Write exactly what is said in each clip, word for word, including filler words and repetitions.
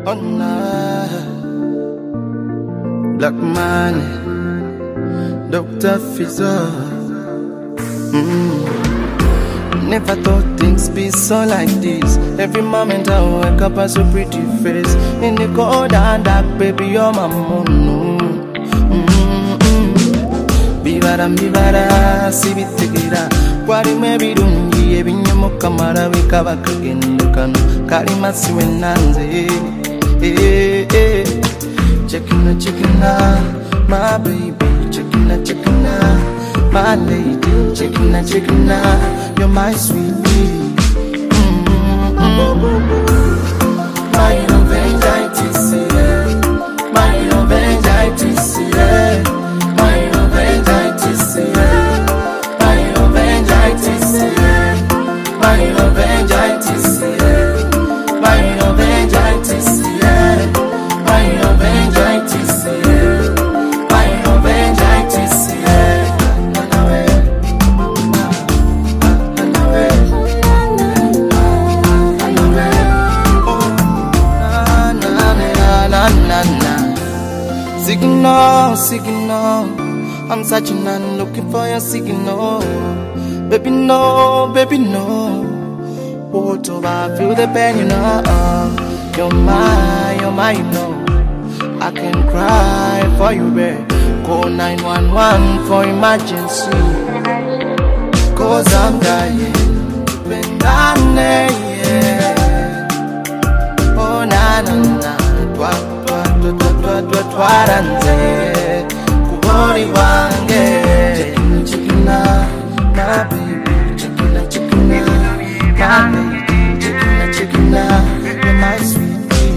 Oh nah, Black man, Doctor Fizzo. Mm. Never thought things be so like this. Every moment I wake up as a pretty face. In the cold and dark, baby, you're my moon. Mm-hmm. Bivara, bivara, sibitekira. Kwari mebi dungi, ebi nyemo kamara wika bakagendekano. Kalima siwe nanze. Eh, eh. Checking out, checking out, my baby. Checking out, checking out, my lady. Checking out, checking out, you're my sweetie. Mm-hmm. My innovations, my innovations, my innovations, my innovations, my innovations, my innovations, my innovations, my innovations. Signal, signal, I'm searching and looking for your signal. Baby, no, baby, no. Oh, to I feel the pain, you know. You're mine, you're mine, you know. I can cry for you, babe. Call nine one one for emergency. Cause I'm dying. Been down there, yeah. Oh, na, na, na. Twa, twa, twa, twa, twa, twa, twaranze. Kubori wange. Chicken, chicken, my baby. Chicken, chicken, my baby. Chicken, chicken, you're my sweetie.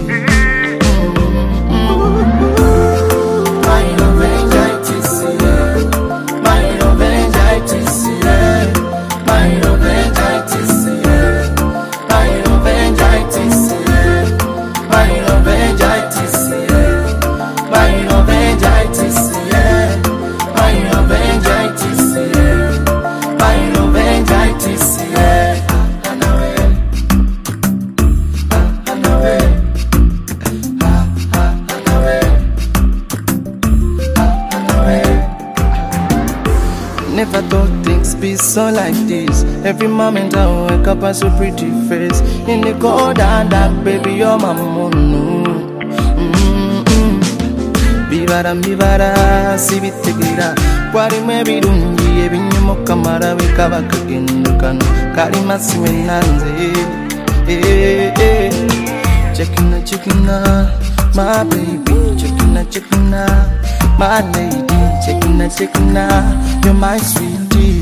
My innovations, my innovations, my innovations, my innovations, my innovations, my innovations, my innovations, my innovations. Never thought things be so like this. Every moment I wake up as a pretty face. In the cold and dark, baby, you're my moon. Mm-hmm. Bivara, bivara, sibitekira. Kwari mebi dungi, ebi nyemo kamara wika bakagendekano. Kalima siwe nanze. Eh, eh. Checking out, checking out, my baby. Checking out, checking out, my lady. Checking out, checking out, you're my sweetie.